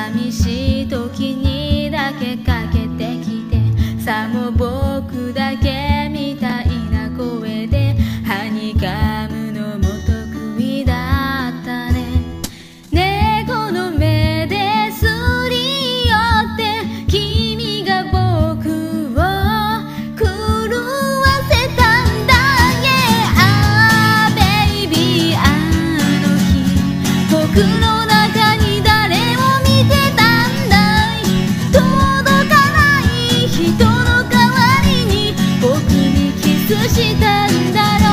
寂しい時にだけかけてきて、さも僕だけみたいな声ではにかむのも得意だったね。猫の目ですり寄って君が僕を狂わせたんだ。ああベイビー、あの日僕の中に誰を見てたんだい。届かない人の代わりに僕にキスしたんだろう。